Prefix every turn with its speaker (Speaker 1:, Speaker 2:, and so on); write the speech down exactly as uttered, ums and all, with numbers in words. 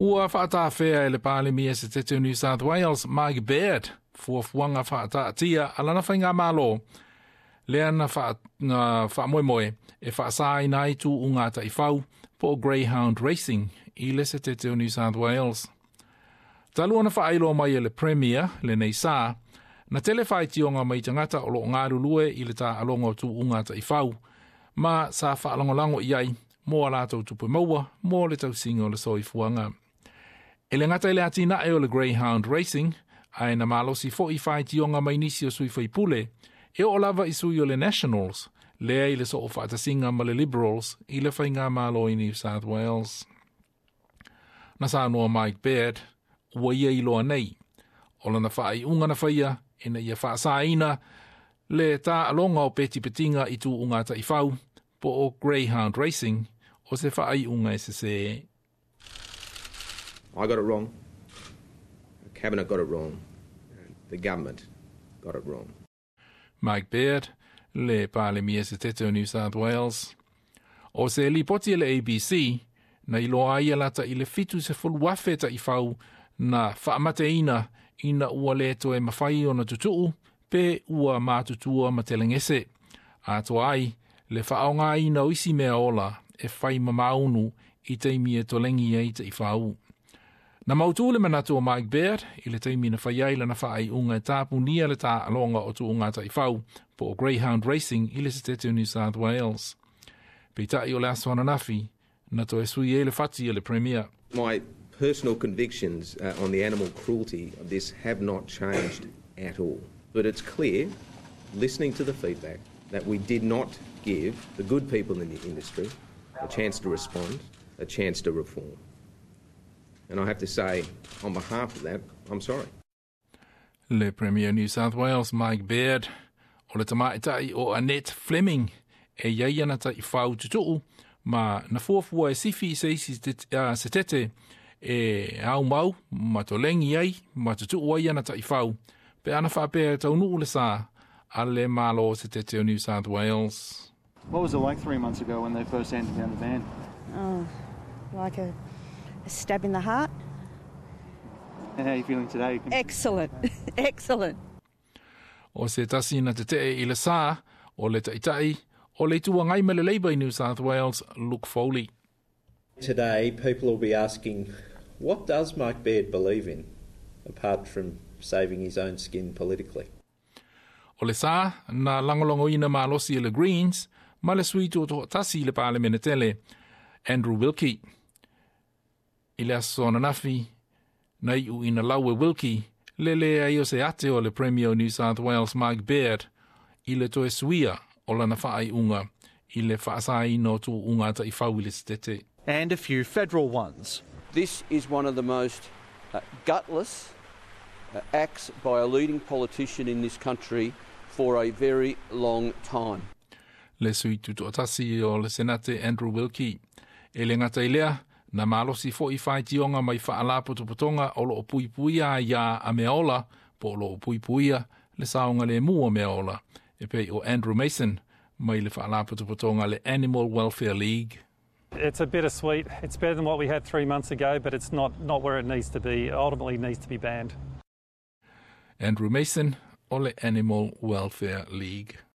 Speaker 1: Ua whaatawhea e le pāle mia se te New South Wales, Mike Baird, fuafuanga whaataatia alana whainga malo. Lea na whaamoemoe e whaasai nai tū unga ta i whau po Greyhound Racing i le se te New South Wales. Talua na whaailo mai e le Premier, le nei sā, na tele whai tionga mai tangata o lo ngāru lue i le tā alonga tū unga ta i whau, ma sa whaalongolango iai, mō a lātou tupu maua, mō le tau singa o le soi fuanga. E le ngata le ati na e o le Greyhound Racing, ai na malosi fo i whai tionga mai nisi o sui whai pule, e o lava i sui o le Nationals, lea i le so o whaatasinga ma le Liberals i le whainga malo i New South Wales. Na sa noa Mike Baird, ua ia i loa nei, o lana whai unga na whaia, e na ia whaasaina, le tā alonga o peti petinga i tū unga ta i whau, po o Greyhound Racing, o se whai unga e se se.
Speaker 2: I got it wrong. The Cabinet got it wrong. The government got it wrong.
Speaker 1: Mike Baird, le pāle mia se te New South Wales. O se li poti le A B C, na ilo aia lata i le fitu se fulu wafe ta i whau na whaamateina ina ua le to e mawhai o na tutuu, pe ua mātutua ma telengese. A to ai, le whaonga ina o isi mea ola e whai mamaunu i teimi e tolengi ei ta i whau. Na mautu le manatu o Mike Baird, i le teimi na whaiaila na whaai unga e tāpu nia le tā alonga o tu unga ta i whau, po o Greyhound Racing i le se New South Wales. Pita i o le aswana nafi, na to e sui e le whati e le Premier.
Speaker 2: My personal convictions uh, on the animal cruelty of this have not changed at all. But it's clear, listening to the feedback, that we did not give the good people in the industry a chance to respond, a chance to reform. And I have to say, on behalf of that, I'm sorry.
Speaker 1: Le Premier New South Wales, Mike Baird, o le tamaitai o Annette Fleming, e iaiana ta i whau tutuu, ma na fuafua e sifi se isi uh, se tete e au mau, ma to lengi ai, ma tutuu aiana ta i whau, pe ana whapea tau nuu le sā, a le malo se tete o New South Wales.
Speaker 3: What was it like three months ago when they first handed down the ban?
Speaker 4: Oh, like a, a stab in the heart.
Speaker 3: And how are you feeling today?
Speaker 4: Excellent, excellent.
Speaker 1: O se tasi na te te i le sā, o le taitai, o le tua ngai me le Labour in New South Wales, Luke Foley.
Speaker 5: Today, people will be asking, what does Mike Baird believe in, apart from saving his own skin politically?
Speaker 1: O le sā, na langolongo ina malosi e le Greens, ma le sui tō tō tasi le pāle menetele, Andrew Wilkie. I le aso na nafi, na iu ina lau e Wilkie, le le ai o se ate o le Premier o New South Wales, Mike Baird, i le toe suia o lana whaai unga, i le whaasai no tō unga ta i whauile stete.
Speaker 6: And a few federal ones.
Speaker 7: This is one of the most uh, gutless uh, acts by a leading politician in this country for a very long time.
Speaker 1: Le sui tutu atasi o le Senate Andrew Wilkie. E le ngata ilea, na malosi fo i whai tionga mai whaala putuputonga o lo pui puia ia a meola, po lo pui puia le saonga le mua meola. E pei o Andrew Mason, mai le whaala putuputonga le Animal Welfare League.
Speaker 8: It's a bittersweet. It's better than what we had three months ago, but it's not, not where it needs to be. It ultimately needs to be banned.
Speaker 1: Andrew Mason, o le Animal Welfare League.